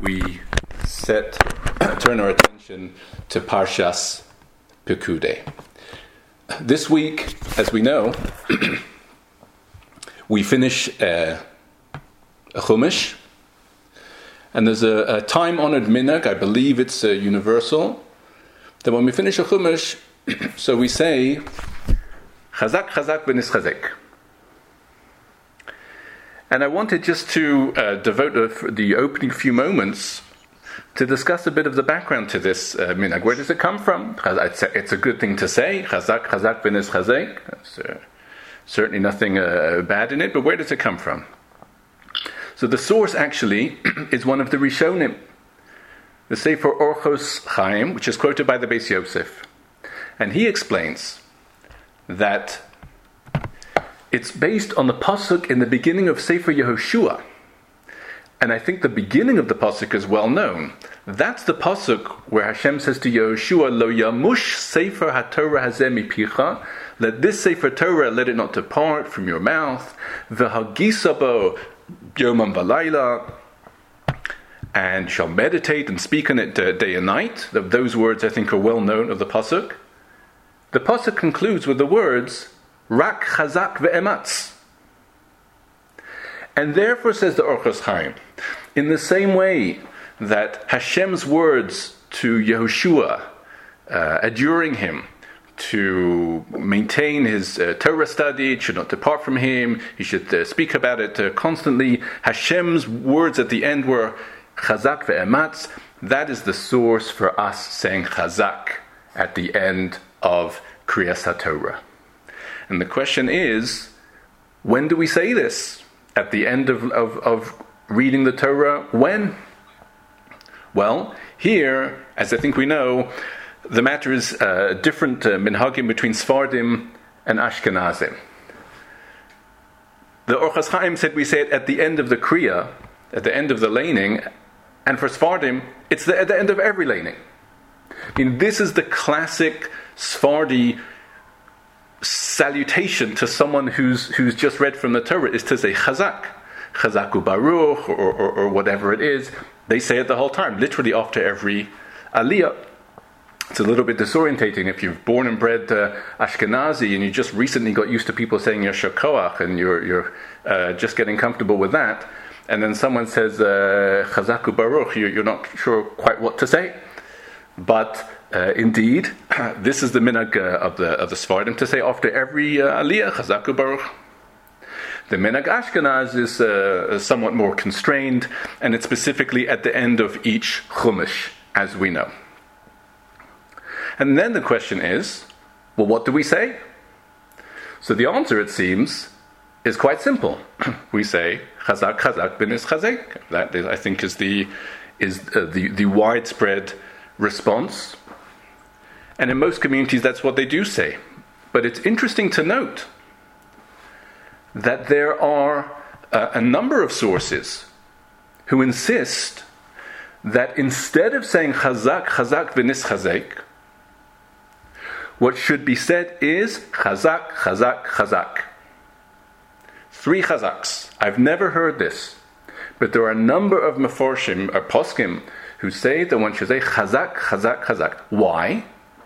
we turn our attention to Parshas Pekudei. This week, as we know, we finish a Chumash, and there's a time-honored minhag, I believe it's universal, that when we finish a Chumash, so we say, Chazak, Chazak, v'nis Chazek. And I wanted just to devote the opening few moments to discuss a bit of the background to this minhag. Where does it come from? It's a good thing to say, Chazak, Chazak, v'nis Chazek. There's certainly nothing bad in it, but where does it come from? So the source actually is one of the Rishonim, the Sefer Orchos Chaim, which is quoted by the Beis Yosef. And he explains that it's based on the pasuk in the beginning of Sefer Yehoshua. And I think the beginning of the pasuk is well known. That's the pasuk where Hashem says to Yehoshua, Lo yamush Sefer HaTorah hazeh mipicha, let this Sefer Torah, let it not depart from your mouth, v'hagisa bo yomam v'layla, and shall meditate and speak on it day and night. Those words I think are well known of the pasuk. The pasuk concludes with the words, Rak chazak ve'ematz. And therefore, says the Orchos Chaim, in the same way that Hashem's words to Yehoshua, adjuring him to maintain his Torah study, should not depart from him, he should speak about it constantly, Hashem's words at the end were chazak ve'ematz. That is the source for us saying chazak at the end of Kriyas HaTorah. And the question is, when do we say this? At the end of reading the Torah? When? Well, here, as I think we know, the matter is different minhagim between Sfardim and Ashkenazim. The Orchos Chaim said we say it at the end of the Kriya, at the end of the laning, and for Sfardim, it's at the end of every laning. I mean, this is the classic Sfardi salutation to someone who's just read from the Torah, is to say Chazak, Chazaku Baruch, or whatever it is. They say it the whole time, literally after every Aliyah. It's a little bit disorientating if you're born and bred Ashkenazi and you just recently got used to people saying Yasher Koach and you're just getting comfortable with that, and then someone says Chazaku Baruch, you're not sure quite what to say. But indeed, this is the minhag of the Sfardim to say after every Aliyah, Chazaku Baruch. The minhag Ashkenaz is somewhat more constrained, and it's specifically at the end of each Chumash, as we know. And then the question is, well, what do we say? So the answer, it seems, is quite simple. We say Chazak, Chazak, v'nis Chazek. That I think is the widespread response. And in most communities, that's what they do say. But it's interesting to note that there are a number of sources who insist that instead of saying Chazak, Chazak, v'nis Chazek, what should be said is Chazak, Chazak, Chazak. 3 Chazaks. I've never heard this, but there are a number of Meforshim or Poskim who say that one should say Chazak, Chazak, Chazak. Why?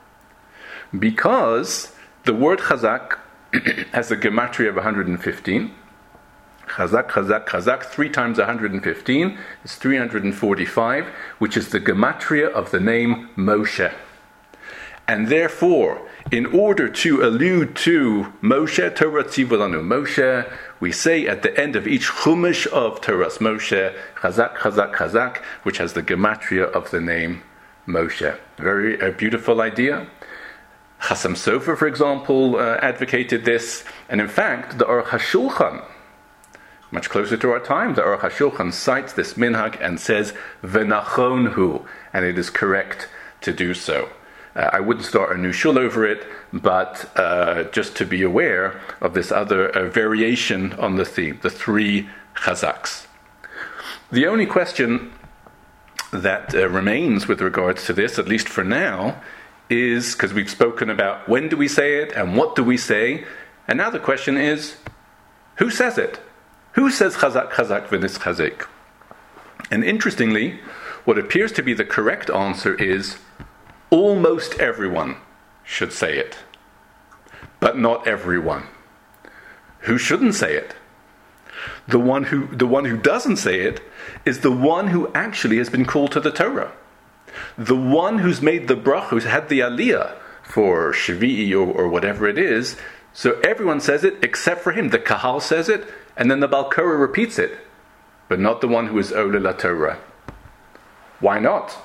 Because the word Chazak has a gematria of 115. Chazak, Chazak, Chazak, 3 times 115 is 345, which is the gematria of the name Moshe. And therefore, in order to allude to Moshe, Torah Tzivulanu Moshe, we say at the end of each Chumash of Torah's Moshe, Chazak, Chazak, Chazak, which has the gematria of the name Moshe. Very beautiful idea. Chassam Sofer, for example, advocated this. And in fact, the Aruch HaShulchan, much closer to our time, the Aruch HaShulchan cites this minhag and says, V'nachon hu, and it is correct to do so. I wouldn't start a new shul over it, but just to be aware of this other variation on the theme, the 3 Chazaks. The only question that remains with regards to this, at least for now, is, because we've spoken about when do we say it and what do we say, and now the question is, who says it? Who says Chazak, Chazak, v'nis Chazek? And interestingly, what appears to be the correct answer is almost everyone should say it, but not everyone. Who shouldn't say it? The one who doesn't say it is the one who actually has been called to the Torah. The one who's made the bracha, who's had the aliyah for Shvi'i or whatever it is. So everyone says it except for him. The Kahal says it, and then the Baal Korah repeats it, but not the one who is Ola La Torah. Why not?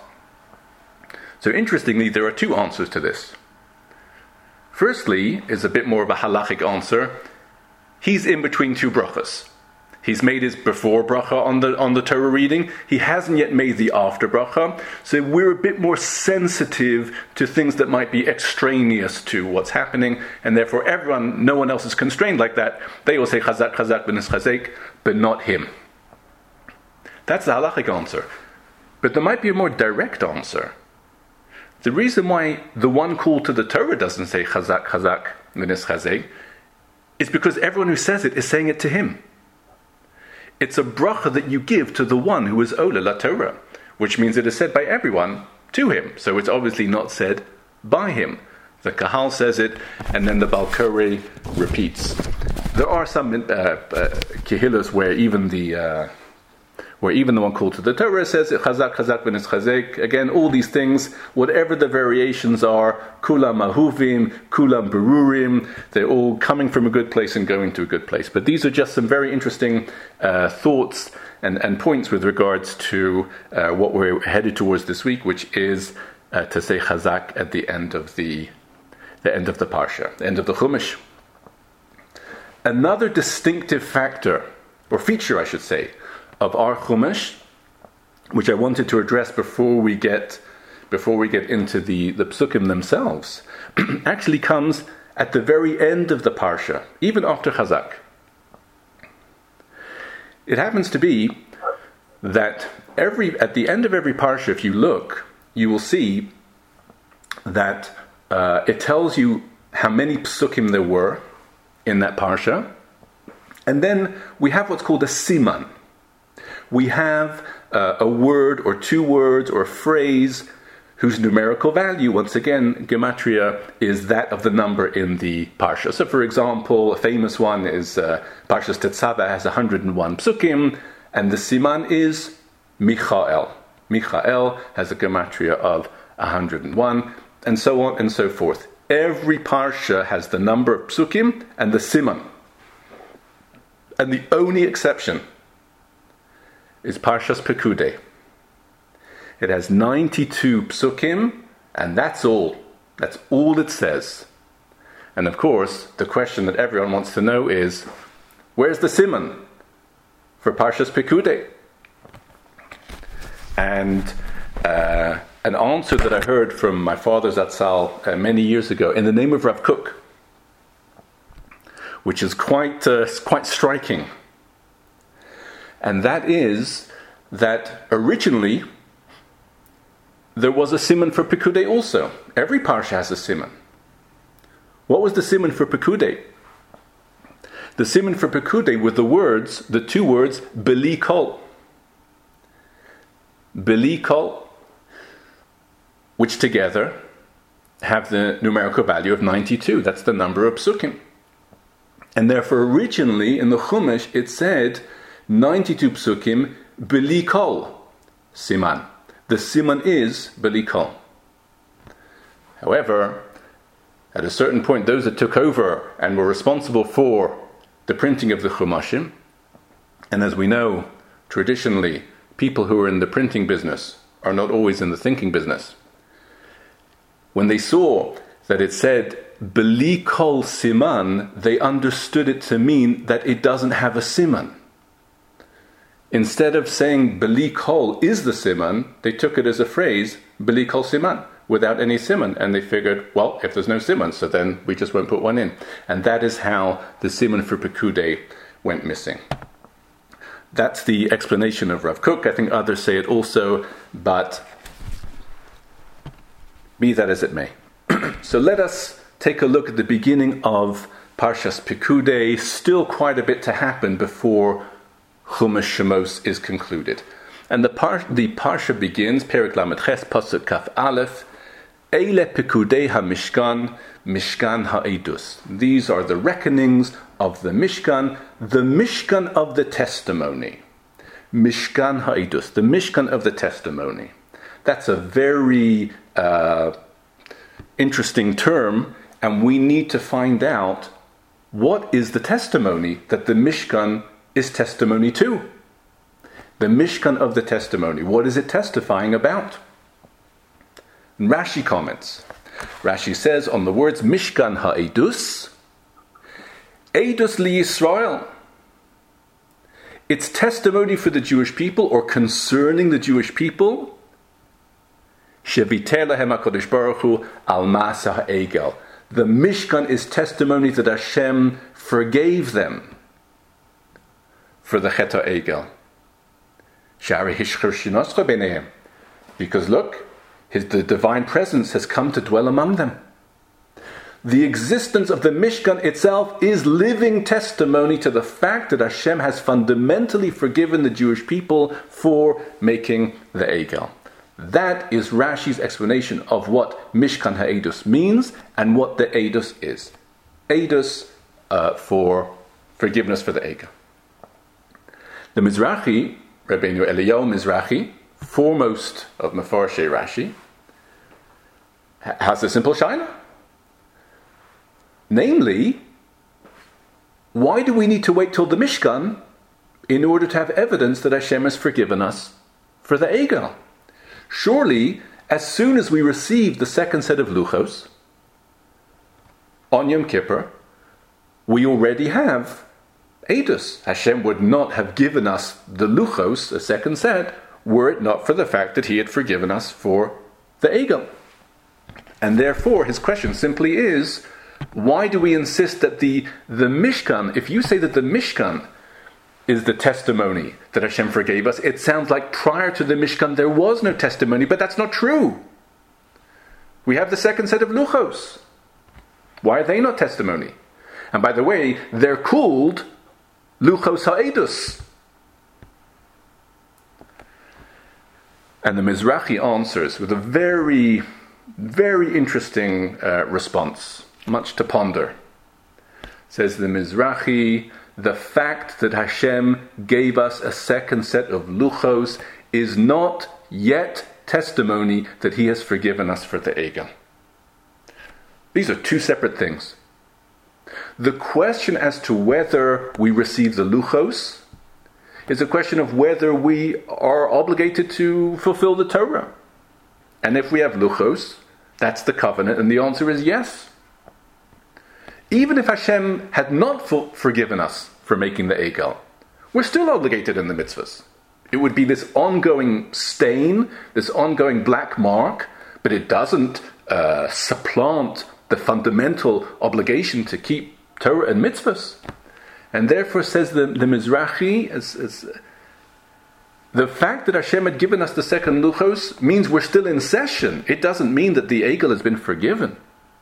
So interestingly, there are two answers to this. Firstly, is a bit more of a halachic answer. He's in between two brachas. He's made his before bracha on the Torah reading. He hasn't yet made the after bracha. So we're a bit more sensitive to things that might be extraneous to what's happening, and therefore no one else is constrained like that. They all say chazak, chazak, b'nis chazek, but not him. That's the halachic answer. But there might be a more direct answer. The reason why the one called to the Torah doesn't say chazak, chazak, b'nis chazek is because everyone who says it is saying it to him. It's a bracha that you give to the one who is Ola La Torah, which means it is said by everyone to him. So it's obviously not said by him. The Kahal says it, and then the Baal Korah repeats. There are some kehillos where even the one called to the Torah says chazak, chazak, b'nis chazek. Again, all these things, whatever the variations are, kulam ahuvim, kulam berurim, they're all coming from a good place and going to a good place. But these are just some very interesting thoughts and points with regards to what we're headed towards this week, which is to say chazak at the end of the parsha, the end of the Chumash. Another distinctive factor, or feature I should say, of our Chumash, which I wanted to address before we get into the psukim themselves, actually comes at the very end of the parsha, even after Chazak. It happens to be that at the end of every parsha, if you look, you will see that it tells you how many psukim there were in that parsha, and then we have what's called a siman. We have a word or two words or a phrase whose numerical value, once again, gematria, is that of the number in the parsha. So, for example, a famous one is Parshas Tetzaveh has 101 psukim, and the siman is Michael. Michael has a gematria of 101, and so on and so forth. Every parsha has the number of psukim and the siman. And the only exception is Parshas Pekudei. It has 92 psukim, and that's all. That's all it says. And of course, the question that everyone wants to know is, where's the siman for Parshas Pekudei? And an answer that I heard from my father Zatzal many years ago in the name of Rav Kook, which is quite striking. And that is that originally there was a siman for Pekudei also. Every parsha has a siman. What was the siman for Pekudei? The siman for Pekudei were the two words, Beli Kol. Beli Kol, which together have the numerical value of 92. That's the number of psukim. And therefore originally in the Chumash it said 92 psukim, Beli Kol, siman. The siman is Beli Kol. However, at a certain point, those that took over and were responsible for the printing of the Chumashim, and as we know, traditionally, people who are in the printing business are not always in the thinking business. When they saw that it said Beli Kol siman, they understood it to mean that it doesn't have a siman. Instead of saying Beli Kol is the siman, they took it as a phrase, Beli Kol siman, without any siman. And they figured, well, if there's no siman, so then we just won't put one in. And that is how the siman for Pekudei went missing. That's the explanation of Rav Kook. I think others say it also, but be that as it may. So let us take a look at the beginning of Parshas Pekudei. Still quite a bit to happen before Chumash Shemos is concluded. And the parsha begins, Perek Lamed Ches, Pasuk Kaf Aleph, Eile Pekudei HaMishkan, Mishkan HaEdus. These are the reckonings of the Mishkan of the testimony. Mishkan HaEdus, the Mishkan of the testimony. That's a very interesting term, and we need to find out what is the testimony that the Mishkan is testimony to. The Mishkan of the testimony, what is it testifying about? And Rashi comments. Rashi says on the words Mishkan HaEdus, Edus li Yisrael. It's testimony for the Jewish people, or concerning the Jewish people. Sheviteh lahem HaKadosh Baruch Hu al ma'aseh ha'egel. The Mishkan is testimony that Hashem forgave them for the Chet HaEgel. Shari hishchar shinoscha b'neihem. Because look, the divine presence has come to dwell among them. The existence of the Mishkan itself is living testimony to the fact that Hashem has fundamentally forgiven the Jewish people for making the Egel. That is Rashi's explanation of what Mishkan HaEdus means and what the Edus is. Edus for forgiveness for the Egel. The Mizrahi, Rabbeinu Eliyahu Mizrahi, foremost of Mefarshei Rashi, has a simple shaila. Namely, why do we need to wait till the Mishkan in order to have evidence that Hashem has forgiven us for the Egel? Surely, as soon as we receive the second set of Luchos on Yom Kippur, we already have Edus. Hashem would not have given us the Luchos, a second set, were it not for the fact that He had forgiven us for the Egel. And therefore, his question simply is, why do we insist that the Mishkan, if you say that the Mishkan is the testimony that Hashem forgave us, it sounds like prior to the Mishkan there was no testimony, but that's not true. We have the second set of Luchos. Why are they not testimony? And by the way, they're called Luchos HaEdus. And the Mizrahi answers with a very, very interesting response, much to ponder. Says the Mizrahi, the fact that Hashem gave us a second set of Luchos is not yet testimony that He has forgiven us for the Egel. These are two separate things. The question as to whether we receive the Luchos is a question of whether we are obligated to fulfill the Torah. And if we have Luchos, that's the covenant, and the answer is yes. Even if Hashem had not forgiven us for making the Egel, we're still obligated in the mitzvahs. It would be this ongoing stain, this ongoing black mark, but it doesn't supplant the fundamental obligation to keep Torah and mitzvahs. And therefore, says the Mizrahi, as the fact that Hashem had given us the second Luchos means we're still in session. It doesn't mean that the Egel has been forgiven.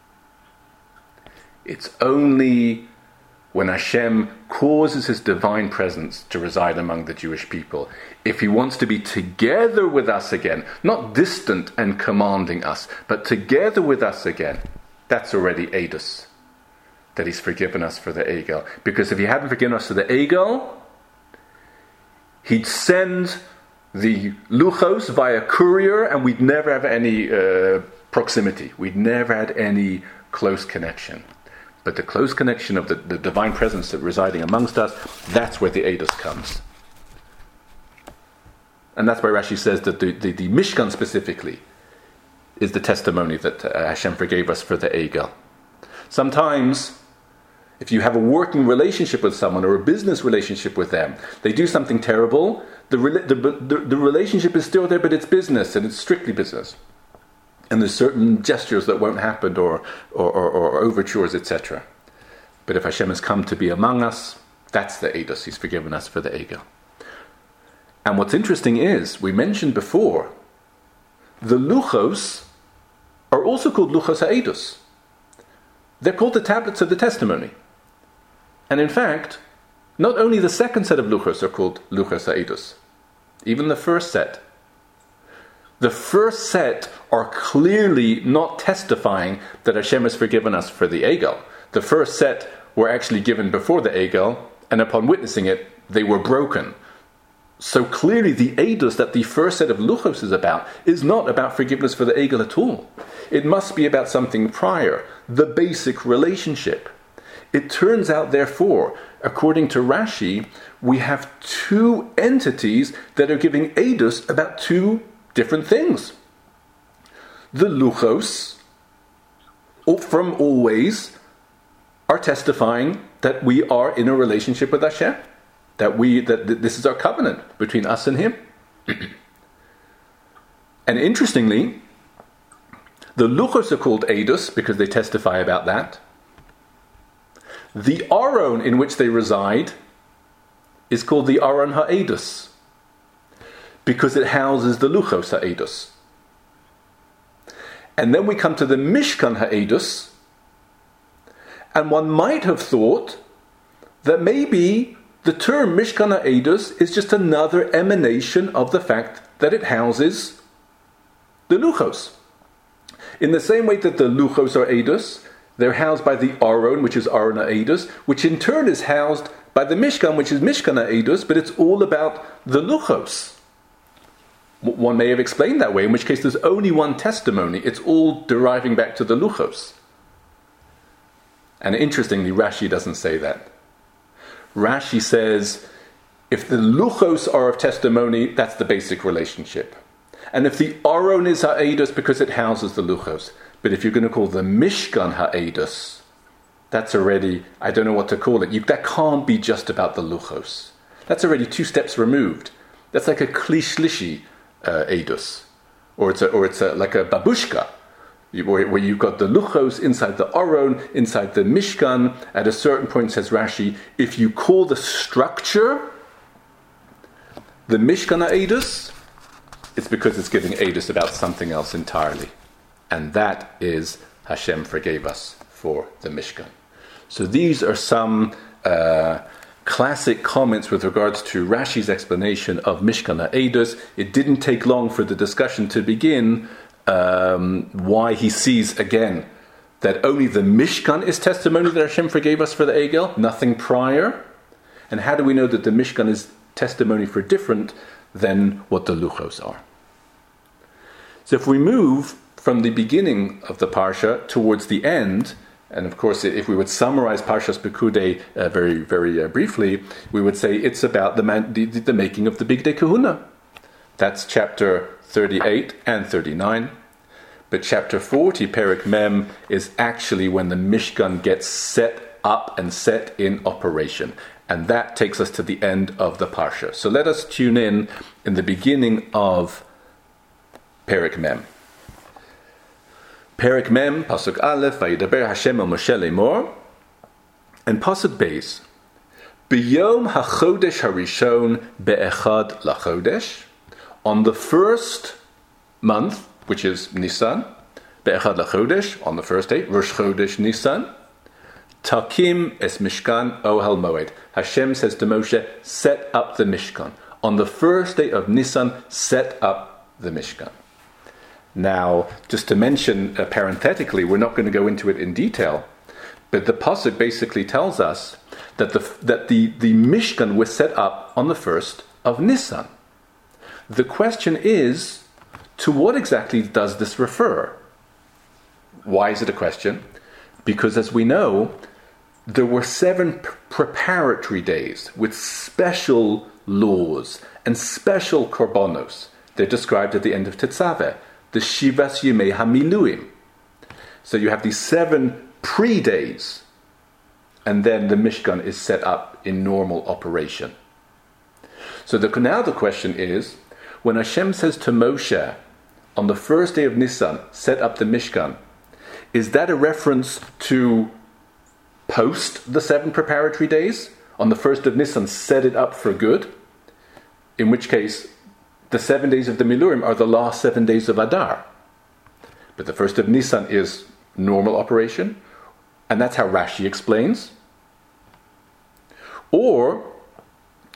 It's only when Hashem causes His divine presence to reside among the Jewish people, if He wants to be together with us again, not distant and commanding us, but together with us again, that's already Edus, that He's forgiven us for the Egel. Because if He hadn't forgiven us for the Egel, He'd send the Luchos via courier, and we'd never have any proximity. We'd never had any close connection. But the close connection of the divine presence that residing amongst us, that's where the Edus comes. And that's why Rashi says that the Mishkan specifically is the testimony that Hashem forgave us for the Egel. Sometimes, if you have a working relationship with someone or a business relationship with them, they do something terrible, the relationship is still there, but it's business, and it's strictly business. And there's certain gestures that won't happen, or overtures, etc. But if Hashem has come to be among us, that's the Edus. He's forgiven us for the Egel. And what's interesting is, we mentioned before, the Luchos are also called Luchos HaEdus. They're called the tablets of the testimony. And in fact, not only the second set of Luchos are called Luchos HaEdus, even the first set. The first set are clearly not testifying that Hashem has forgiven us for the Egel. The first set were actually given before the Egel, and upon witnessing it, they were broken. So clearly the Eidos that the first set of Luchos is about is not about forgiveness for the Egel at all. It must be about something prior, the basic relationship. It turns out, therefore, according to Rashi, we have two entities that are giving Eidos about two different things. The Luchos, from always, are testifying that we are in a relationship with Hashem, that this is our covenant between us and Him. And interestingly, the Luchos are called Eidos because they testify about that. The Aron in which they reside is called the Aron HaEidos because it houses the Luchos HaEidos. And then we come to the Mishkan HaEidos, and one might have thought that maybe the term Mishkan HaEidos is just another emanation of the fact that it houses the Luchos. In the same way that the Luchos are Eidos, they're housed by the Aron, which is Aron HaEidos, which in turn is housed by the Mishkan, which is Mishkan HaEidos, but it's all about the Luchos. One may have explained that way, in which case there's only one testimony. It's all deriving back to the Luchos. And interestingly, Rashi doesn't say that. Rashi says, if the Luchos are of testimony, that's the basic relationship. And if the Aron is HaEidos because it houses the Luchos. But if you're going to call the Mishkan HaEidos, that's already, I don't know what to call it. That can't be just about the Luchos. That's already two steps removed. That's like a Klishlishi Eidos. Or it's like a babushka, where you've got the Luchos inside the Aron, inside the Mishkan. At a certain point, says Rashi, if you call the structure the Mishkan HaEidos, it's because it's giving Eidos about something else entirely. And that is Hashem forgave us for the Mishkan. So these are some classic comments with regards to Rashi's explanation of Mishkan HaEidos. It didn't take long for the discussion to begin why he sees again that only the Mishkan is testimony that Hashem forgave us for the Egel, nothing prior. And how do we know that the Mishkan is testimony for different than what the Luchos are? So if we move from the beginning of the Parsha towards the end, and of course if we would summarize Parshas Pekudei very, very briefly, we would say it's about the making of the Bigdei Kehuna. That's chapter 38 and 39. But chapter 40, Perek Mem, is actually when the Mishkan gets set up and set in operation. And that takes us to the end of the Parsha. So let us tune in the beginning of Perek Mem. Perek Mem, Pasuk Aleph, Vayidaber Hashem el Moshe lemor, and Pasuk Beis, B'yom hachodesh harishon be'echad lachodesh, on the first month, which is Nisan, be'echad lachodesh, on the first day, Rosh Chodesh Nisan, Takim es Mishkan Ohel Moed. Hashem says to Moshe, set up the Mishkan. On the first day of Nisan, set up the Mishkan. Now, just to mention parenthetically, we're not going to go into it in detail, but the pasuk basically tells us that the Mishkan was set up on the first of Nisan. The question is, to what exactly does this refer? Why is it a question? Because as we know, there were 7 preparatory days with special laws and special korbanos. They're described at the end of Tetzaveh, the Shivas Yemei HaMiluim. So you have these 7 pre-days, and then the Mishkan is set up in normal operation. So now the question is, when Hashem says to Moshe, on the first day of Nisan, set up the Mishkan, is that a reference to post the 7 preparatory days? On the first of Nisan, set it up for good? In which case, the 7 days of the Milurim are the last 7 days of Adar. But the first of Nisan is normal operation, and that's how Rashi explains. Or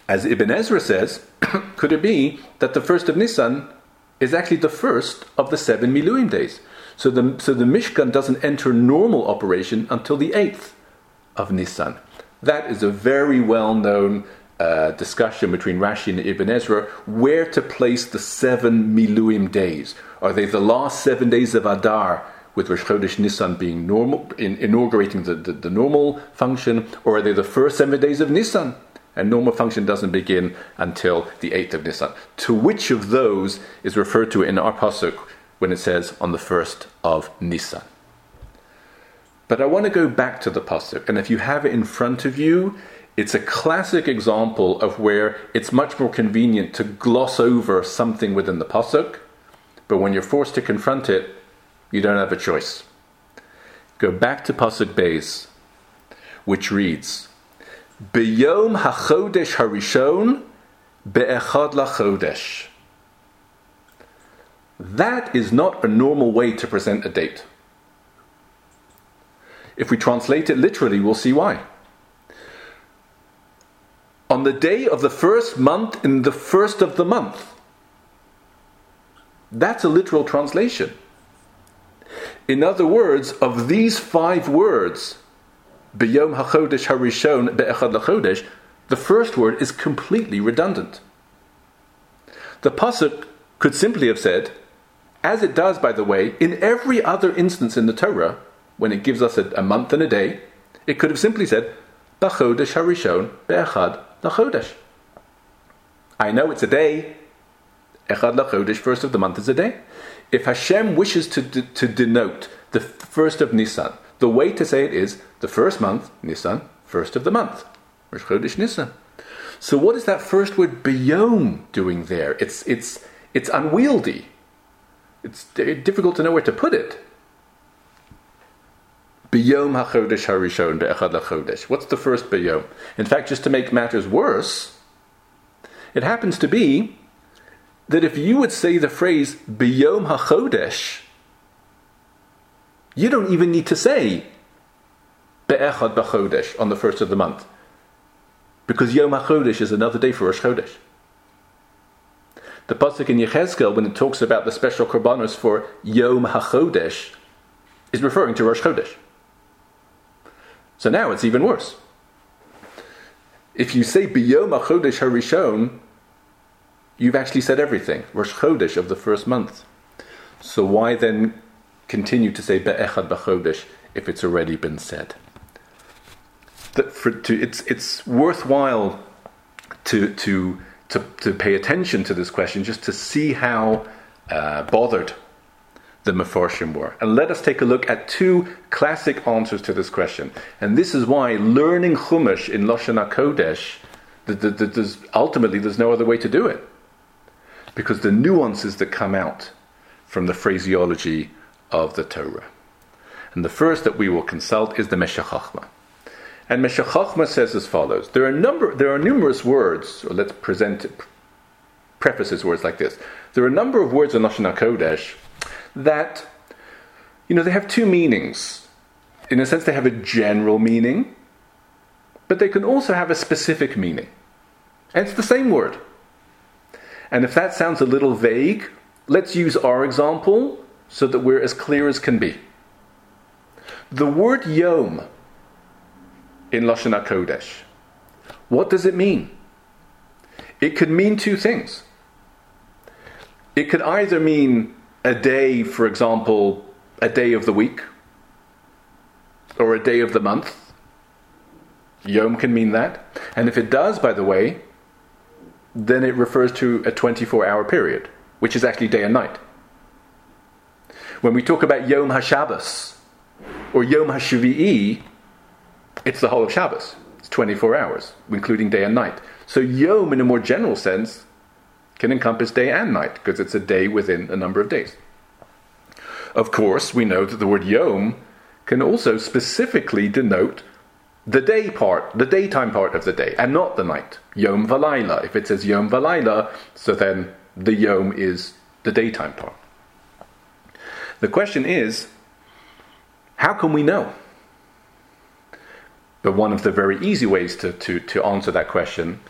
As Ibn Ezra says, could it be that the first of Nisan is actually the first of the 7 Miluim days? So the Mishkan doesn't enter normal operation until the 8th of Nisan. That is a very well-known discussion between Rashi and Ibn Ezra, where to place the 7 Miluim days. Are they the last 7 days of Adar, with Rosh Chodesh Nisan being normal, inaugurating the normal function, or are they the first 7 days of Nisan? And normal function doesn't begin until the 8th of Nisan. To which of those is referred to in our pasuk when it says on the 1st of Nisan? But I want to go back to the pasuk, and if you have it in front of you, it's a classic example of where it's much more convenient to gloss over something within the pasuk, but when you're forced to confront it, you don't have a choice. Go back to pasuk Beis, which reads, B'yom hachodesh harishon be'echad lachodesh. That is not a normal way to present a date. If we translate it literally, we'll see why. On the day of the first month in the first of the month. That's a literal translation. In other words, of these 5 words, B'yom hachodesh harishon be'echad lachodesh, the first word is completely redundant. The pasuk could simply have said, as it does, by the way, in every other instance in the Torah, when it gives us a month and a day, it could have simply said, B'chodesh harishon be'echad lachodesh. I know it's a day. Echad lachodesh, first of the month, is a day. If Hashem wishes to denote the first of Nisan, the way to say it is the first month, Nisan, first of the month, Rosh Chodesh Nisan. So what is that first word biyom doing there? It's unwieldy. It's difficult to know where to put it. Biyom hachodesh harishon be'echad lachodesh. What's the first biyom? In fact, just to make matters worse, it happens to be that if you would say the phrase biyom hachodesh, you don't even need to say be'echad b'chodesh on the first of the month, because Yom HaChodesh is another day for Rosh Chodesh. The pasuk in Yechezkel, when it talks about the special korbanos for Yom HaChodesh, is referring to Rosh Chodesh. So now it's even worse. If you say B'yom HaChodesh HaRishon, you've actually said everything. Rosh Chodesh of the first month. So why then continue to say Be'echad B'chodesh if it's already been said? It's worthwhile to pay attention to this question, just to see how bothered the Mefarshim were. And let us take a look at 2 classic answers to this question. And this is why learning Chumash in Lashon HaKodesh, ultimately there's no other way to do it. Because the nuances that come out from the phraseology of the Torah. And the first that we will consult is the Meshech Chochmah. And Meshech Chochmah says as follows. There are numerous words, or let's preface his words like this. There are a number of words in Lashon HaKodesh that, they have 2 meanings. In a sense, they have a general meaning, but they can also have a specific meaning. And it's the same word. And if that sounds a little vague, let's use our example so that we're as clear as can be. The word Yom in Lashon HaKodesh, what does it mean? It could mean 2 things. It could either mean a day, for example, a day of the week, or a day of the month. Yom can mean that. And if it does, by the way, then it refers to a 24-hour period, which is actually day and night. When we talk about Yom HaShabbos or Yom HaShavi'i, it's the whole of Shabbos. It's 24 hours, including day and night. So Yom, in a more general sense, can encompass day and night, because it's a day within a number of days. Of course, we know that the word Yom can also specifically denote the day part, the daytime part of the day, and not the night. Yom Valayla. If it says Yom Valayla, so then the Yom is the daytime part. The question is, how can we know? But one of the very easy ways to answer that question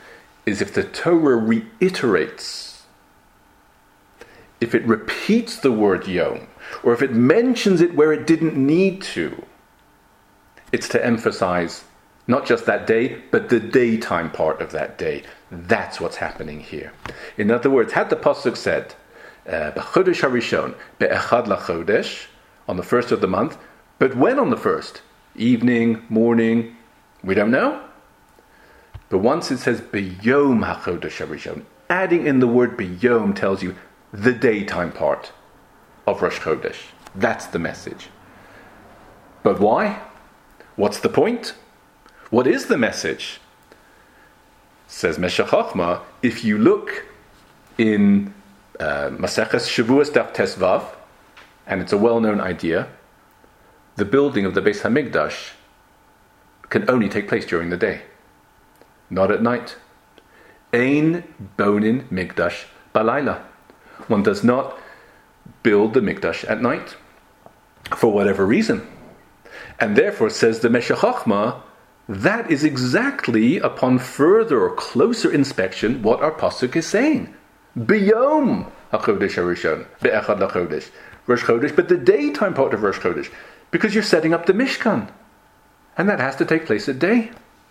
is if the Torah reiterates, if it repeats the word Yom, or if it mentions it where it didn't need to, it's to emphasize not just that day, but the daytime part of that day. That's what's happening here. In other words, had the Pasuk said, B'chodesh HaRishon, Be'echad LaChodesh, on the first of the month, but when on the first? Evening, morning, we don't know. But once it says B'yom HaChodesh HaRishon, adding in the word B'yom tells you the daytime part of Rosh Chodesh. That's the message. But why? What's the point? What is the message? Says Meshech Chochmah, if you look in Maseches Shavuos Daf Tesvav, and it's a well-known idea, the building of the Beis Hamikdash can only take place during the day, not at night. Ein bonin Mikdash balayla. One does not build the Mikdash at night, for whatever reason. And therefore, says the Meshech Chochmah, that is exactly, upon further or closer inspection, what our pasuk is saying. B'yom HaChodesh HaRishon, Be'echad LaChodesh, Rosh Chodesh, but the daytime part of Rosh Chodesh, because you're setting up the Mishkan, and that has to take place at day.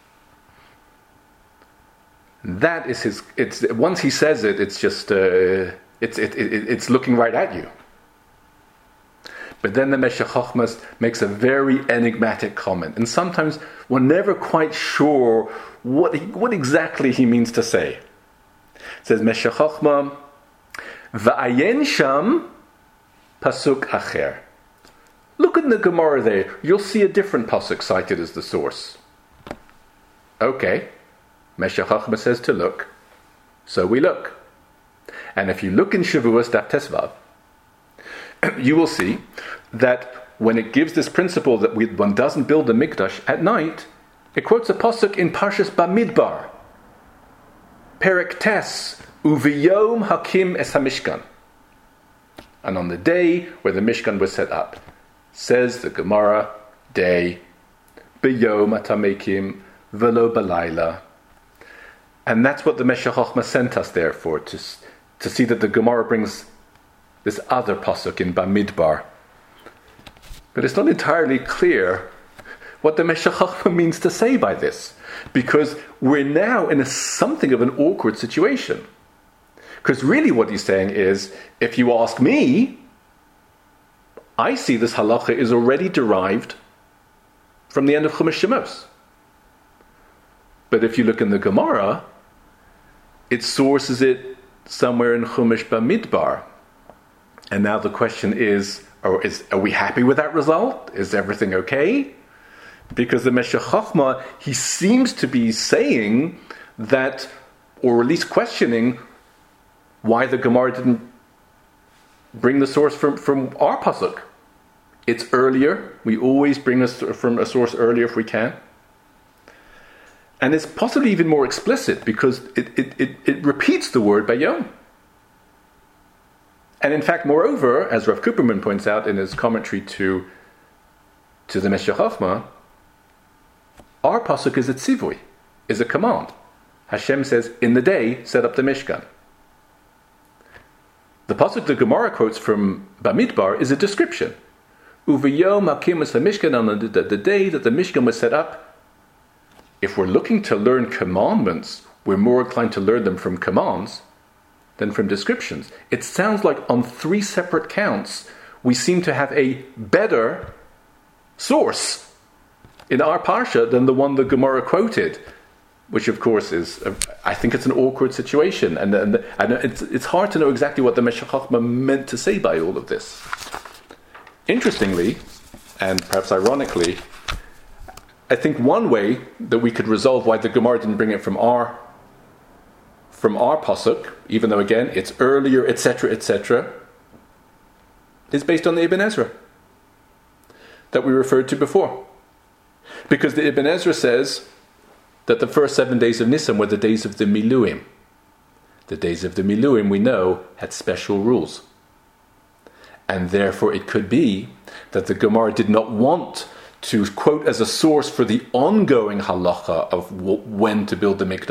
That is his. It's once he says it, it's just it's looking right at you. But then the Meshech Chochmah makes a very enigmatic comment, and sometimes we're never quite sure what exactly he means to say. It says Meshech Chochmah, Va'ayen sham pasuk acher. Look in the Gemara there. You'll see a different pasuk cited as the source. Okay, Meshech Chochmah says to look, so we look. And if you look in Shavuos Daf Tesvav, you will see that when it gives this principle that one doesn't build the Mikdash at night, it quotes a pasuk in Parshas Bamidbar, Perek Tes, Uviyom Hakim Es HaMishkan. And on the day where the Mishkan was set up, says the Gemara, day, Biyom Atamekim, Velo Balayla. And that's what the Meshech Chochmah sent us there for, to see that the Gemara brings this other pasuk in Bamidbar. But it's not entirely clear what the Meshech Chochmah means to say by this, because we're now in something of an awkward situation. Because really what he's saying is, if you ask me, I see this halacha is already derived from the end of Chumash Shemos. But if you look in the Gemara, it sources it somewhere in Chumash Bamidbar. And now the question is, are we happy with that result? Is everything okay? Because the Meshech Chochmah, he seems to be saying that, or at least questioning, why the Gemara didn't bring the source from our pasuk. It's earlier. We always bring us from a source earlier if we can. And it's possibly even more explicit because it repeats the word Bayom. And in fact, moreover, as Rav Kuperman points out in his commentary to the Meshech Chochmah, our pasuk is a tzivui, is a command. Hashem says, in the day, set up the Mishkan. The pasuk the Gemara quotes from Bamidbar is a description. Uviyom hakim es HaMishkan, on the day that the Mishkan was set up. If we're looking to learn commandments, we're more inclined to learn them from commands than from descriptions. It sounds like on 3 separate counts, we seem to have a better source in our parsha than the one the Gemara quoted, which of course is, I think it's an awkward situation, and it's hard to know exactly what the Meshech Chochmah meant to say by all of this. Interestingly, and perhaps ironically, I think one way that we could resolve why the Gemara didn't bring it from our pasuk, even though again it's earlier, etc., is based on the Ibn Ezra that we referred to before. Because the Ibn Ezra says that the first 7 days of Nisan were the days of the Miluim. The days of the Miluim, we know, had special rules. And therefore it could be that the Gemara did not want to quote as a source for the ongoing halacha of when to build the Mikdash,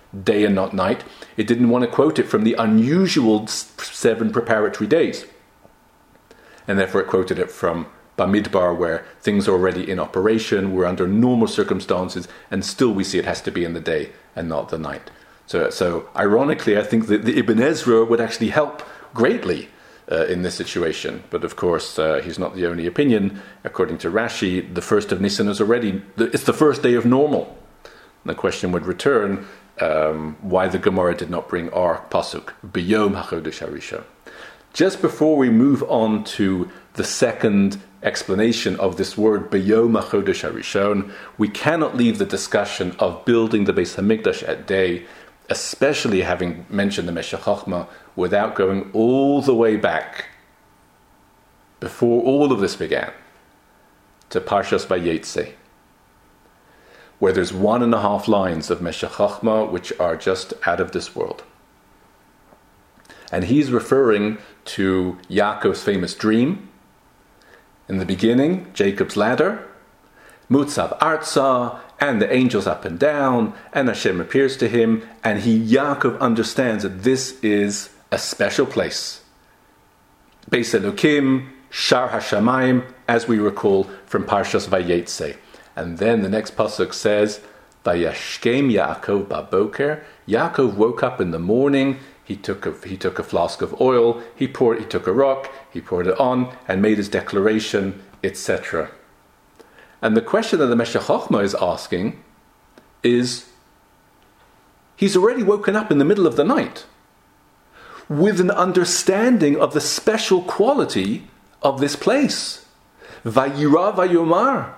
day and not night. It didn't want to quote it from the unusual 7 preparatory days. And therefore it quoted it from Bamidbar, where things are already in operation, we're under normal circumstances, and still we see it has to be in the day and not the night. So ironically, I think that the Ibn Ezra would actually help greatly in this situation. But of course, he's not the only opinion. According to Rashi, the first of Nisan is it's the first day of normal. And the question would return, why the Gemara did not bring our pasuk, B'yom HaChodesh HaRishon. Just before we move on to the second explanation of this word, B'yom HaChodesh HaRishon, we cannot leave the discussion of building the Beis HaMikdash at day, especially having mentioned the Meshech Chochmah, without going all the way back, before all of this began, to Parshas Vayetze, where there's 1.5 lines of Meshech Chochmah which are just out of this world. And he's referring to Yaakov's famous dream. In the beginning, Jacob's ladder, Mutzav Arza, and the angels up and down, and Hashem appears to him, and Yaakov understands that this is a special place. Beis Elokim, Shar HaShamayim, as we recall from Parshas Vayetze. And then the next pasuk says, Vayashkem Yaakov baboker. Yaakov woke up in the morning. He took a flask of oil. He took a rock. He poured it on and made his declaration, etc. And the question that the Meshech Chochmah is asking is, he's already woken up in the middle of the night with an understanding of the special quality of this place. Vayira vayomar.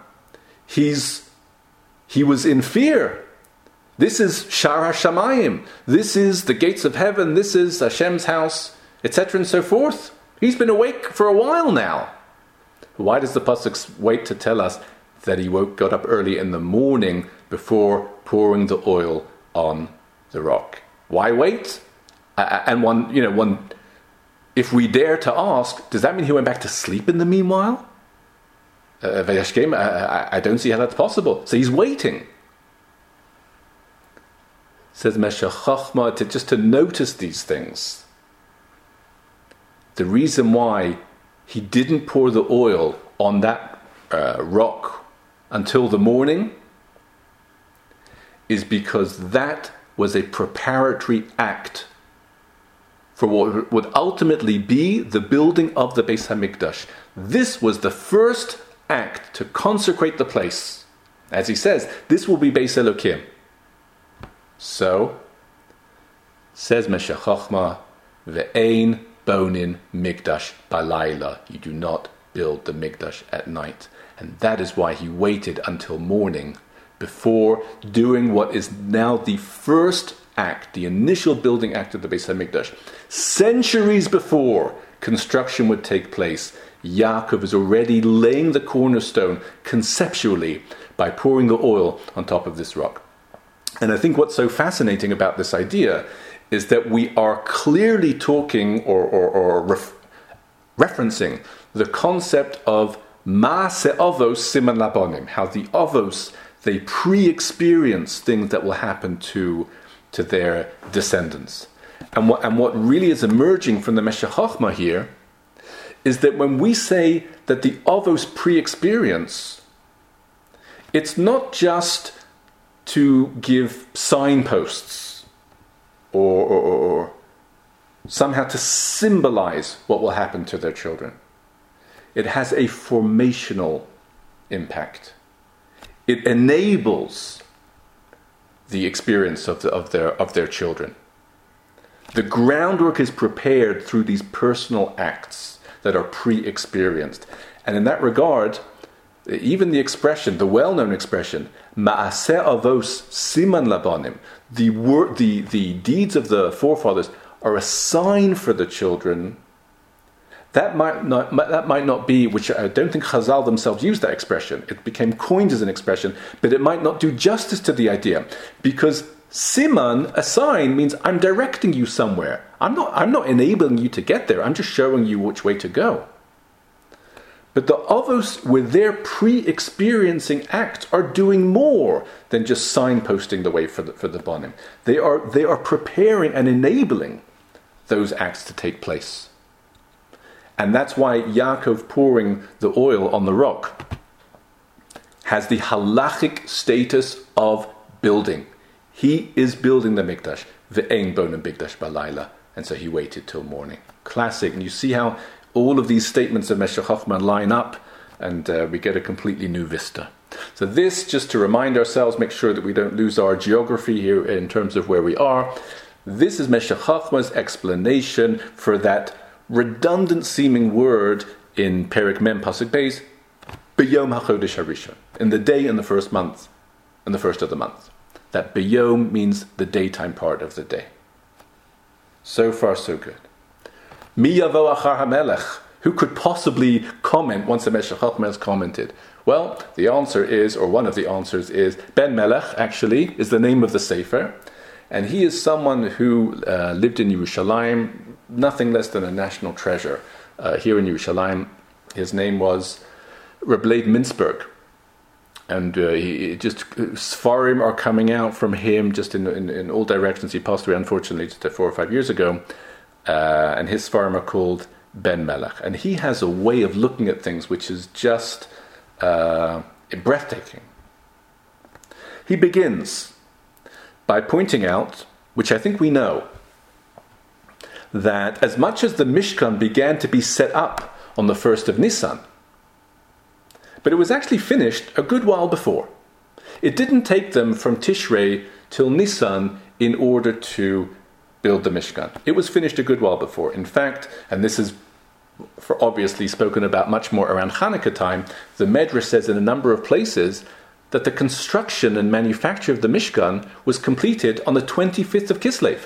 He was in fear. This is Shar HaShamayim. This is the gates of heaven. This is Hashem's house, etc. and so forth. He's been awake for a while now. Why does the pasuk wait to tell us that he got up early in the morning before pouring the oil on the rock? Why wait? And if we dare to ask, does that mean he went back to sleep in the meanwhile? I don't see how that's possible. So he's waiting. Says Meshech Chochmah, just to notice these things. The reason why he didn't pour the oil on that rock until the morning is because that was a preparatory act for what would ultimately be the building of the Beis HaMikdash. This was the first act to consecrate the place. As he says, this will be Beis Elokim. So, says Meshech Chochmah, Ve'ein bonin Mikdash balayla. You do not build the Mikdash at night. And that is why he waited until morning before doing what is now the first act, the initial building act of the Beis HaMikdash. Centuries before construction would take place, Yaakov is already laying the cornerstone conceptually by pouring the oil on top of this rock. And I think what's so fascinating about this idea is that we are clearly talking or referencing the concept of Maaseh Avos Siman Labonim, how the Avos, they pre-experience things that will happen to their descendants. And what really is emerging from the Meshech Chochmah here is that when we say that the Avos pre-experience, it's not just to give signposts or somehow to symbolize what will happen to their children. It has a formational impact. It enables the experience of their children. The groundwork is prepared through these personal acts that are pre-experienced. And in that regard, even the expression, the well-known expression, Ma'aseh Avos Siman Labanim, the deeds of the forefathers are a sign for the children. That might not be, which I don't think Chazal themselves used that expression. It became coined as an expression, but it might not do justice to the idea, because Siman, a sign, means I'm directing you somewhere. I'm not enabling you to get there. I'm just showing you which way to go. But the Avos, with their pre-experiencing acts, are doing more than just signposting the way for the Bonim. They are preparing and enabling those acts to take place. And that's why Yaakov pouring the oil on the rock has the halachic status of building. He is building the Mikdash. Ve'ein bonim Mikdash balayla. And so he waited till morning. Classic. And you see how all of these statements of Meshech Chochmah line up, and we get a completely new vista. So this, just to remind ourselves, make sure that we don't lose our geography here in terms of where we are. This is Meshech Chochmah's explanation for that redundant seeming word in Perek Mem Pasuk Beis, B'yom HaChodesh HaRishon, in the day in the first month, in the first of the month. That B'yom means the daytime part of the day. So far, so good. Mi yavo achar hamelech. Who could possibly comment once the Meshech Chochmah has commented? Well, the answer is, or one of the answers is, Ben Melech, actually, is the name of the Sefer. And he is someone who lived in Yerushalayim, nothing less than a national treasure. Here in Yerushalayim, his name was Reb Leib Mintzberg. And Sfarim are coming out from him just in all directions. He passed away, unfortunately, just 4 or 5 years ago. And his Sfarim are called Ben Melech. And he has a way of looking at things which is just breathtaking. He begins by pointing out, which I think we know, that as much as the Mishkan began to be set up on the 1st of Nisan, but it was actually finished a good while before. It didn't take them from Tishrei till Nisan in order to build the Mishkan. It was finished a good while before. In fact, and this is for obviously spoken about much more around Hanukkah time, the Medrash says in a number of places that the construction and manufacture of the Mishkan was completed on the 25th of Kislev.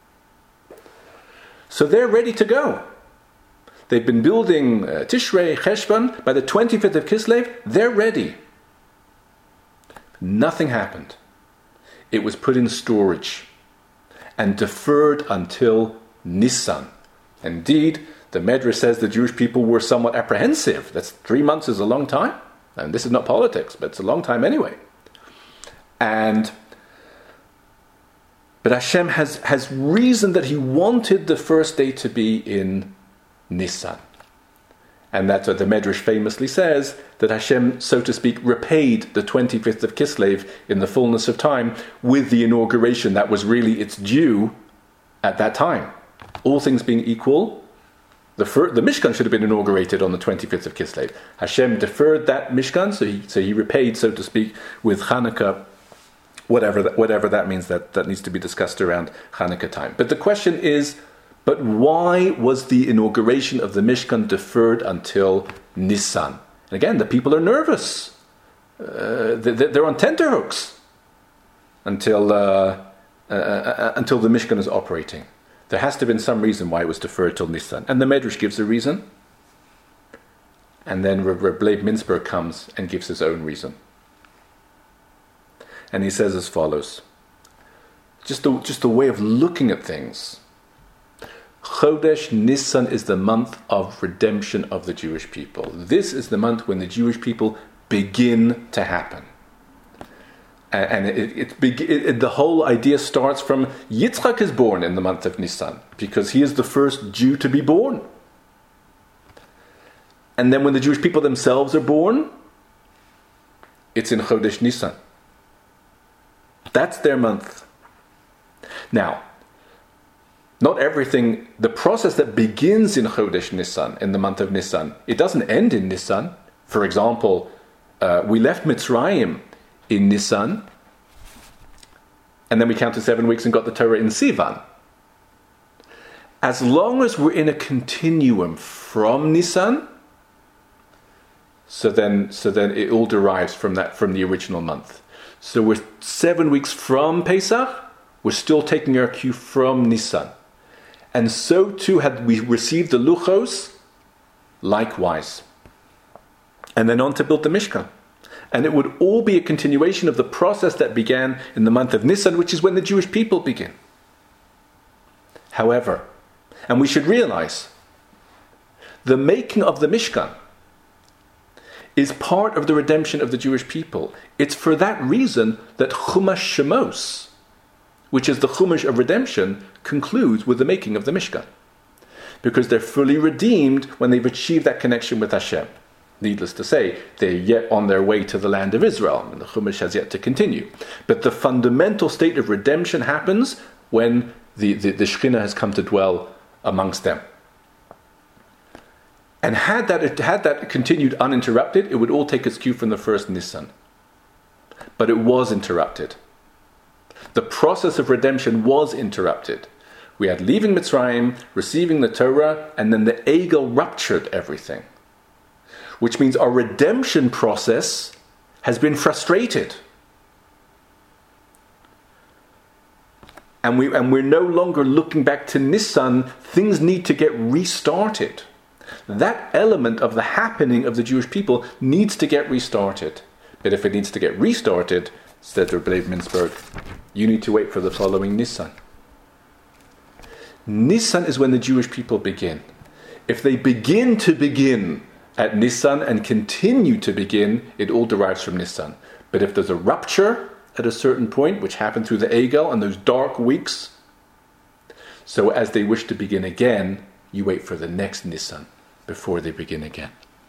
So they're ready to go. They've been building Tishrei, Cheshvan. By the 25th of Kislev, they're ready. Nothing happened. It was put in storage and deferred until Nisan. Indeed, the Medrash says the Jewish people were somewhat apprehensive. That's 3 months is a long time. And this is not politics, but it's a long time anyway. But Hashem has reasoned that he wanted the first day to be in Nisan. And that's what the Medrash famously says, that Hashem, so to speak, repaid the 25th of Kislev in the fullness of time with the inauguration that was really its due at that time. All things being equal, the Mishkan should have been inaugurated on the 25th of Kislev. Hashem deferred that Mishkan, so he repaid, so to speak, with Hanukkah, whatever that means. That needs to be discussed around Hanukkah time. But the question is, but why was the inauguration of the Mishkan deferred until Nisan? And again, the people are nervous. They're on tenterhooks until the Mishkan is operating. There has to have been some reason why it was deferred till Nisan. And the Medrash gives a reason. And then Reb Leib Mintzberg comes and gives his own reason. And he says as follows. Just a way of looking at things. Chodesh Nisan is the month of redemption of the Jewish people. This is the month when the Jewish people begin to happen. And the whole idea starts from Yitzchak is born in the month of Nisan, because he is the first Jew to be born. And then when the Jewish people themselves are born, it's in Chodesh Nisan. That's their month. Now, not everything, the process that begins in Chodesh Nisan, in the month of Nisan, it doesn't end in Nisan. For example, we left Mitzrayim in Nisan, and then we counted 7 weeks and got the Torah in Sivan. As long as we're in a continuum from Nisan, so then it all derives from the original month. So we're 7 weeks from Pesach, we're still taking our cue from Nisan. And so too had we received the Luchos, likewise. And then on to build the Mishkan. And it would all be a continuation of the process that began in the month of Nisan, which is when the Jewish people begin. However, and we should realize, the making of the Mishkan is part of the redemption of the Jewish people. It's for that reason that Chumash Shemos, which is the Chumash of redemption, concludes with the making of the Mishkan. Because they're fully redeemed when they've achieved that connection with Hashem. Needless to say, they're yet on their way to the land of Israel, and the Chumash has yet to continue. But the fundamental state of redemption happens when the Shekhinah has come to dwell amongst them. And had that continued uninterrupted, it would all take its cue from the first Nisan. But it was interrupted. The process of redemption was interrupted. We had leaving Mitzrayim, receiving the Torah, and then the Egel ruptured everything. Which means our redemption process has been frustrated. And we're no longer looking back to Nisan. Things need to get restarted. That element of the happening of the Jewish people needs to get restarted. But if it needs to get restarted, said Rebbe Leib Mintzberg, you need to wait for the following Nisan. Nisan is when the Jewish people begin. If they begin at Nisan and continue to begin, it all derives from Nisan. But if there's a rupture at a certain point, which happened through the Egel and those dark weeks, so as they wish to begin again, you wait for the next Nisan before they begin again.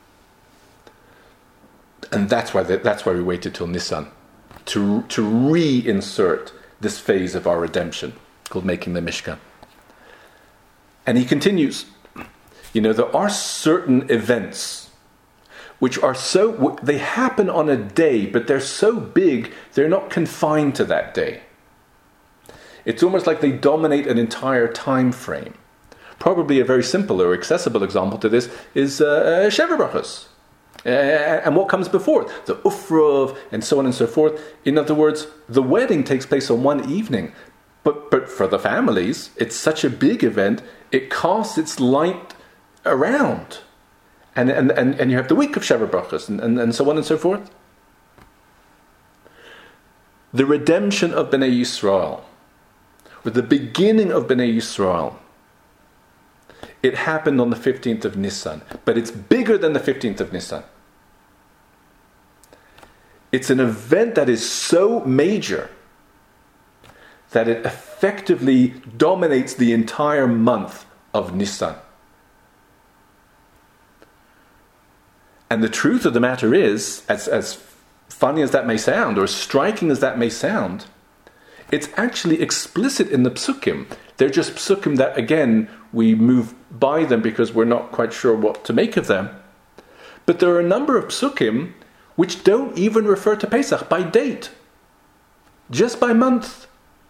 And that's why we waited till Nisan, to reinsert this phase of our redemption, called making the Mishkan. And he continues, there are certain events which are they happen on a day, but they're so big, they're not confined to that day. It's almost like they dominate an entire time frame. Probably a very simple or accessible example to this is Sheva Brachos. And what comes before? The Ufrov, and so on and so forth. In other words, the wedding takes place on one evening. But for the families, it's such a big event, it casts its light around. And you have the week of Sheva Brachos, and so on and so forth. The redemption of Bnei Yisrael, or the beginning of Bnei Yisrael, it happened on the 15th of Nisan, but it's bigger than the 15th of Nisan. It's an event that is so major that it effectively dominates the entire month of Nisan. And the truth of the matter is, as funny as that may sound, or as striking as that may sound, it's actually explicit in the psukim. They're just psukim that, again, we move by them because we're not quite sure what to make of them. But there are a number of psukim which don't even refer to Pesach by date, just by month.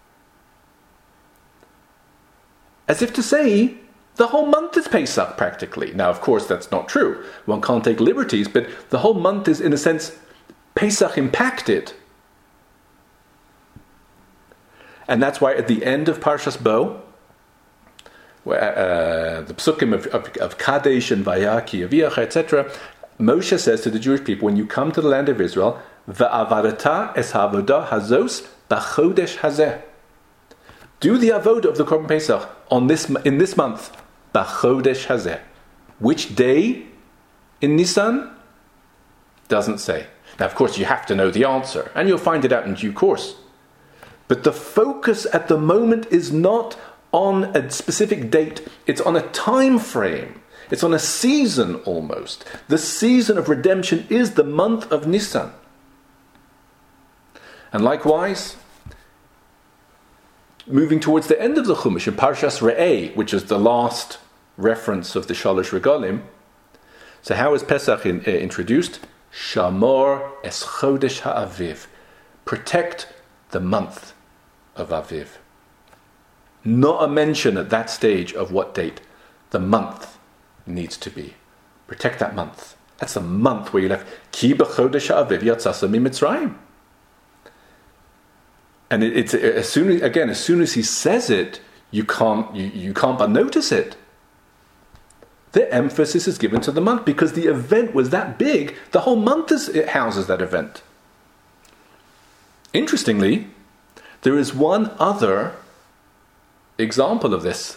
As if to say, the whole month is Pesach, practically. Now, of course, that's not true. One can't take liberties, but the whole month is, in a sense, Pesach impacted. And that's why at the end of Parshas Bo, the psukim of Kadesh and Vayaki, Aviach, etc., Moshe says to the Jewish people, when you come to the land of Israel, Va'avarata es ha'avodah hazos b'chodesh hazeh. Do the avodah of the Korban Pesach in this month, b'chodesh hazeh. Which day in Nisan? Doesn't say. Now, of course, you have to know the answer, and you'll find it out in due course. But the focus at the moment is not on a specific date. It's on a time frame. It's on a season almost. The season of redemption is the month of Nisan. And likewise, moving towards the end of the Chumash, in Parshas Re'eh, which is the last reference of the Shalosh Regalim. So how is Pesach introduced? Shamor es chodesh ha'aviv. Protect the month of Aviv. Not a mention at that stage of what date. The month needs to be. Protect that month. That's the month where you left. Ki b'chodesh ha'aviv yatzasa miMitzrayim. And it's as soon as he says it, you can't but notice it. The emphasis is given to the month because the event was that big. The whole month it houses that event. Interestingly, there is one other example of this,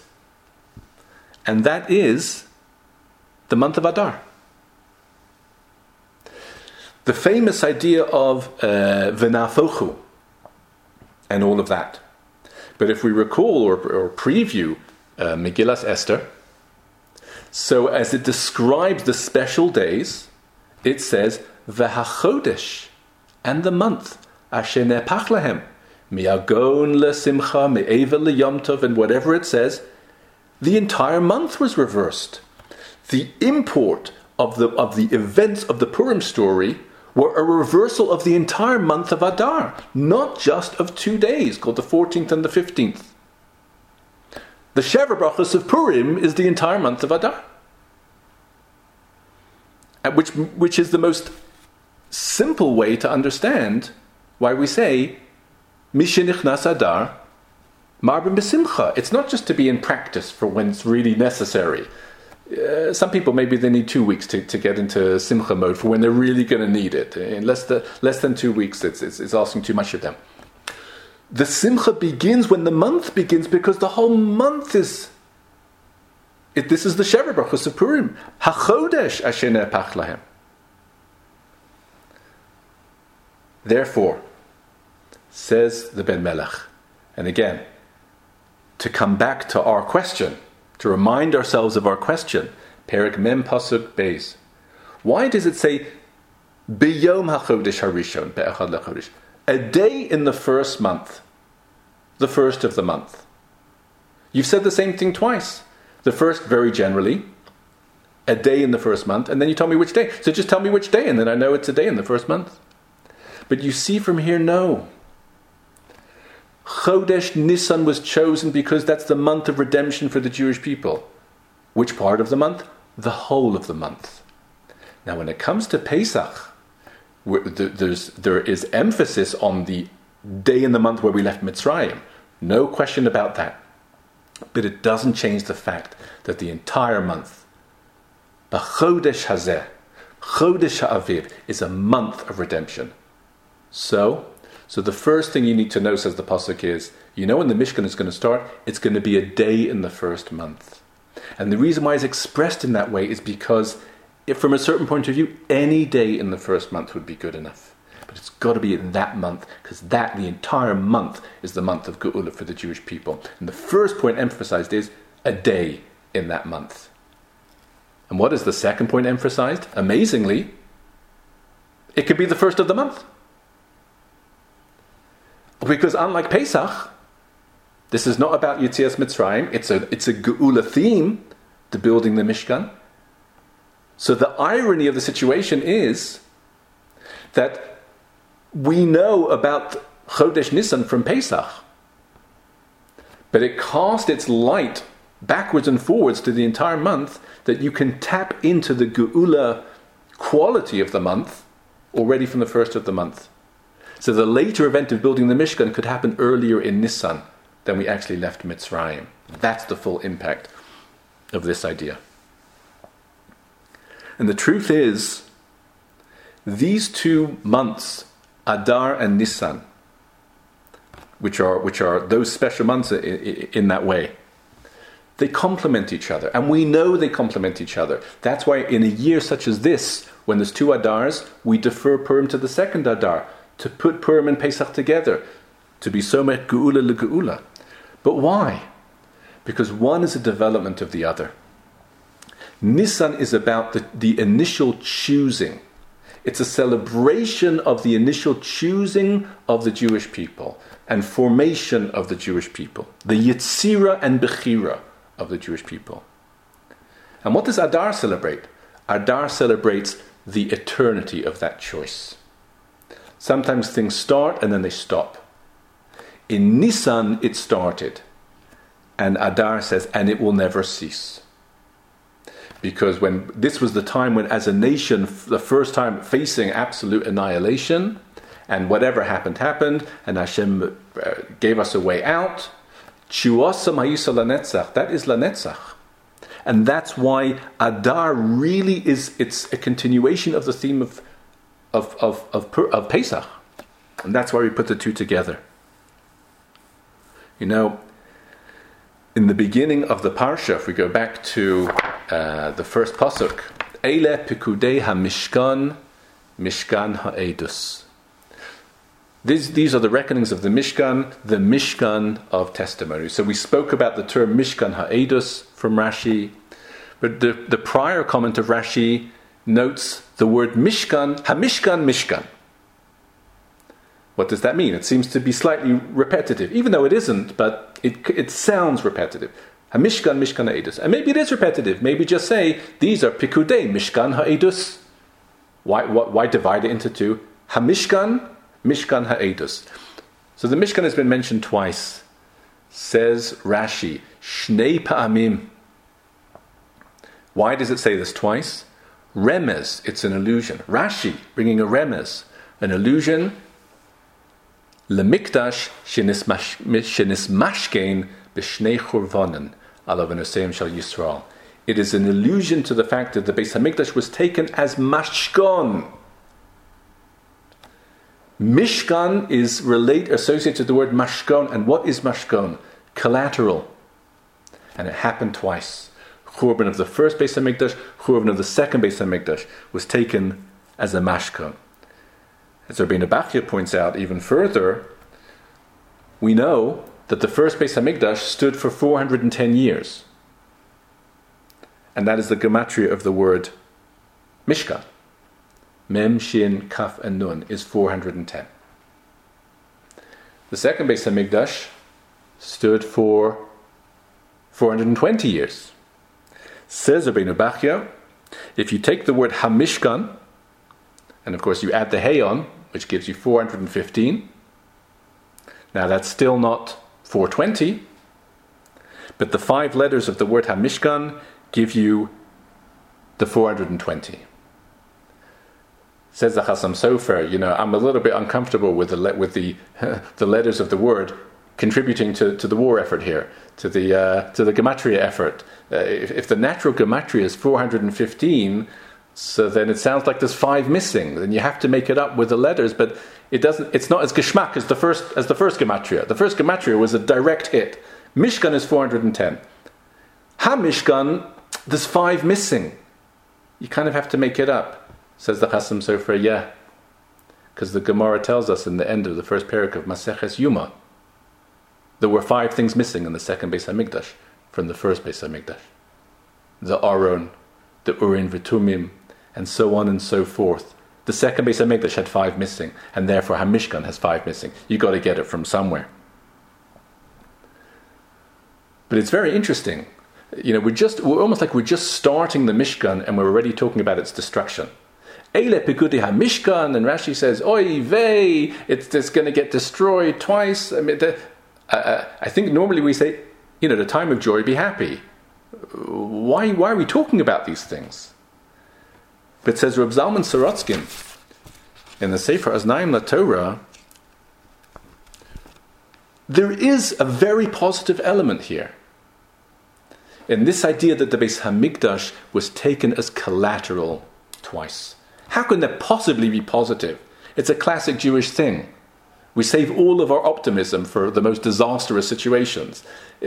and that is the month of Adar. The famous idea of V'nafochu and all of that. But if we recall or preview Megillas Esther, so as it describes the special days, it says, V'hachodesh, and the month, Asher nepach lahem, mi'agon le'simcha, me'eva le'yom tov, and whatever it says, the entire month was reversed. The import of the events of the Purim story were a reversal of the entire month of Adar, not just of 2 days, called the 14th and the 15th. The Sheva Brachos of Purim is the entire month of Adar, which is the most simple way to understand why we say Mishenichnas Adar Marbim B'Simcha. It's not just to be in practice for when it's really necessary. Some people, maybe they need 2 weeks to get into Simcha mode for when they're really going to need it. In less than 2 weeks, it's asking too much of them. The Simcha begins when the month begins, because the whole month is... this is the Sheva Brachos of Purim. HaChodesh Asher nepach lahem. Therefore, says the Ben Melech, and again, to come back to our question, to remind ourselves of our question, Perek Mem Pasuk Beis. Why does it say B'yom HaChodesh HaRishon Be'echad LeChodesh? A day in the first month, the first of the month. You've said the same thing twice. The first, very generally, a day in the first month, and then you tell me which day. So just tell me which day, and then I know it's a day in the first month. But you see from here, no. Chodesh Nisan was chosen because that's the month of redemption for the Jewish people. Which part of the month? The whole of the month. Now, when it comes to Pesach, there is emphasis on the day in the month where we left Mitzrayim. No question about that. But it doesn't change the fact that the entire month, B'chodesh Hazeh, Chodesh HaAviv, is a month of redemption. So the first thing you need to know, says the Pasuk, is, when the Mishkan is going to start, it's going to be a day in the first month. And the reason why it's expressed in that way is because, if from a certain point of view, any day in the first month would be good enough. But it's got to be in that month, because the entire month, is the month of Geula for the Jewish people. And the first point emphasized is a day in that month. And what is the second point emphasized? Amazingly, it could be the first of the month. Because unlike Pesach, this is not about Yetzias Mitzrayim, it's a Geula theme, the building the Mishkan. So the irony of the situation is that we know about Chodesh Nisan from Pesach, but it cast its light backwards and forwards to the entire month, that you can tap into the Geula quality of the month already from the first of the month. So the later event of building the Mishkan could happen earlier in Nisan than we actually left Mitzrayim. That's the full impact of this idea. And the truth is, these 2 months, Adar and Nisan, which are those special months in that way, they complement each other. And we know they complement each other. That's why in a year such as this, when there's 2 Adars, we defer Purim to the second Adar, to put Purim and Pesach together, to be Somet Geula LeGeula. But why? Because one is a development of the other. Nisan is about the initial choosing. It's a celebration of the initial choosing of the Jewish people and formation of the Jewish people, the Yetzira and Bechira of the Jewish people. And what does Adar celebrate? Adar celebrates the eternity of that choice. Sometimes things start and then they stop. In Nisan it started, and Adar says, and it will never cease. Because when this was the time when, as a nation, the first time facing absolute annihilation, and whatever happened, and Hashem gave us a way out, Chuasa Ma'isa Lanetzach, that is Lanetzach. And that's why Adar really it's a continuation of the theme of Pesach. And that's why we put the 2 together. In the beginning of the Parsha, if we go back to the first Pasuk, Eile Pikudei HaMishkan Mishkan Ha'edus. These are the reckonings of the Mishkan of testimony. So we spoke about the term Mishkan Ha'edus from Rashi, but the prior comment of Rashi notes the word Mishkan, HaMishkan, Mishkan. What does that mean? It seems to be slightly repetitive, even though it isn't, but it sounds repetitive. HaMishkan, Mishkan Ha'edus. And maybe it is repetitive. Maybe just say, these are Pikudei, Mishkan Ha'edus. Why divide it into two? HaMishkan, Mishkan Ha'edus. So the Mishkan has been mentioned twice. Says Rashi, Shnei Pa'amim. Why does it say this twice? Remez, it's an allusion. Rashi, bringing a remez, an allusion. Lemikdash shenismashkein b'shnei churvanen alav v'noseim shel Yisrael. It is an allusion to the fact that the Beis Hamikdash was taken as mashkon. Mishkan is associated to the word mashkon, and what is mashkon? Collateral. And it happened twice. Churban of the first Beis Hamikdash, Churban of the second Beis Hamikdash was taken as a mashkon. As Rabbeinu Bachya points out even further, we know that the first Beis Hamikdash stood for 410 years. And that is the gematria of the word Mishkan. Mem, Shin, Kaf, and Nun is 410. The second Beis Hamikdash stood for 420 years. Says Rabbeinu Bachya, if you take the word HaMishkan, and of course you add the Hey on, which gives you 415, now that's still not 420, but the 5 letters of the word HaMishkan give you the 420. Says the Chassam Sofer, I'm a little bit uncomfortable with the letters of the word contributing to the war effort here, to the gematria effort. If the natural gematria is 415, so then it sounds like there's 5 missing. Then you have to make it up with the letters, but it doesn't. It's not as geschmack as the first gematria. The first gematria was a direct hit. Mishkan is 410. HaMishkan, there's 5 missing. You kind of have to make it up. Says the Chassam Sofer, yeah, because the Gemara tells us in the end of the first parak of Maseches Yuma, there were 5 things missing in the second Beis Hamikdash from the first Beis Hamikdash: the Aron, the Urim V'Tumim, and so on and so forth. The second Beis Hamikdash had 5 missing, and therefore HaMishkan has 5 missing. You got to get it from somewhere. But it's very interesting. We're almost like we're just starting the Mishkan, and we're already talking about its destruction. Eile Pikudei HaMishkan, and Rashi says, Oy vey, it's going to get destroyed twice. I think normally we say, the time of joy, be happy. Why are we talking about these things? But says Reb Zalman Sorotzkin in the Sefer Aznaim LaTorah, there is a very positive element here. In this idea that the Beis Hamikdash was taken as collateral twice. How can that possibly be positive? It's a classic Jewish thing. We save all of our optimism for the most disastrous situations.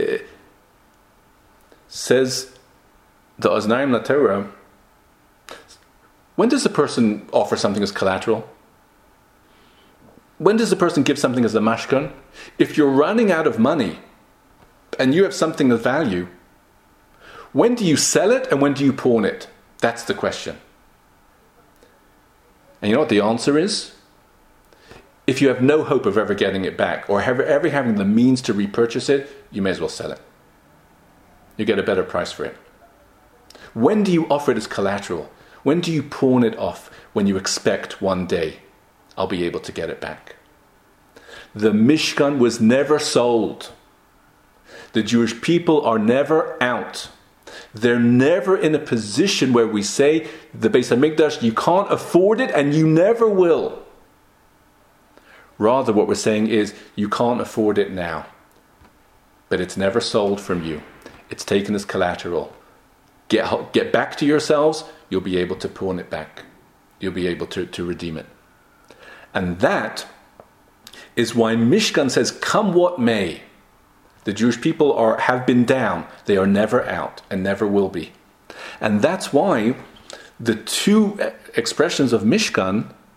Says the Aznaim LaTorah, when does a person offer something as collateral? When does a person give something as a mashkan? If you're running out of money and you have something of value, when do you sell it and when do you pawn it? That's the question. And you know what the answer is? If you have no hope of ever getting it back or ever having the means to repurchase it, you may as well sell it. You get a better price for it. When do you offer it as collateral? When do you pawn it off? When you expect one day, I'll be able to get it back. The Mishkan was never sold. The Jewish people are never out. They're never in a position where we say, the Beis Hamikdash, you can't afford it and you never will. Rather, what we're saying is, you can't afford it now. But it's never sold from you. It's taken as collateral. Get back to yourselves, you'll be able to pawn it back. You'll be able to redeem it. And that is why Mishkan says, come what may. The Jewish people have been down. They are never out and never will be. And that's why the 2 expressions of Mishkan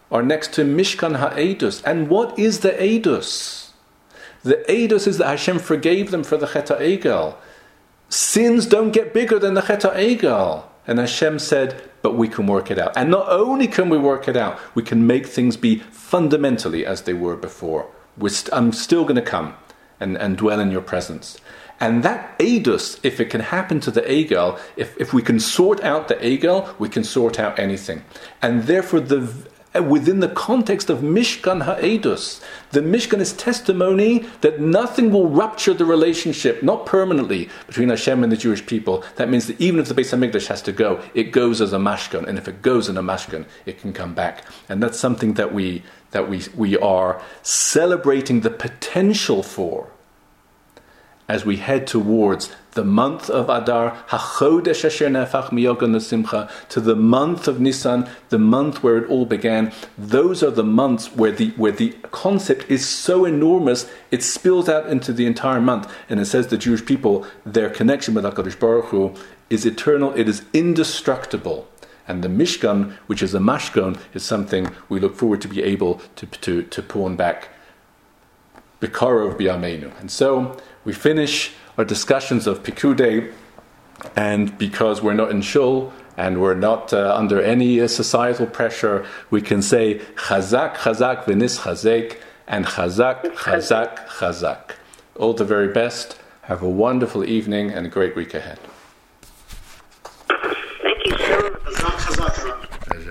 are next to Mishkan HaEdus. And what is the Edus? The Edus is that Hashem forgave them for the Chet HaEgel. Sins don't get bigger than the Chet HaEgel. And Hashem said, but we can work it out. And not only can we work it out, we can make things be fundamentally as they were before. I'm still going to come and dwell in your presence. And that Edus, if it can happen to the Egel, if we can sort out the Egel, we can sort out anything. And therefore, within the context of Mishkan HaEdus, the Mishkan is testimony that nothing will rupture the relationship, not permanently, between Hashem and the Jewish people. That means that even if the Beis HaMikdash has to go, it goes as a mashkan, and if it goes in a mashkan, it can come back. And that's something that we are celebrating the potential for as we head towards the month of Adar, HaChodesh Asher Nehapach Miyogan L'Simcha, to the month of Nisan, the month where it all began. Those are the months where the concept is so enormous, it spills out into the entire month. And it says the Jewish people, their connection with HaKadosh Baruch Hu is eternal, it is indestructible. And the Mishkan, which is a mashkon, is something we look forward to be able to pawn back. B'karov b'yameinu. And so we finish our discussions of Pikudei, and because we're not in shul and we're not under any societal pressure, we can say Chazak, Chazak, v'nis Chazek, and Chazak, Chazak, Chazak. All the very best. Have a wonderful evening and a great week ahead.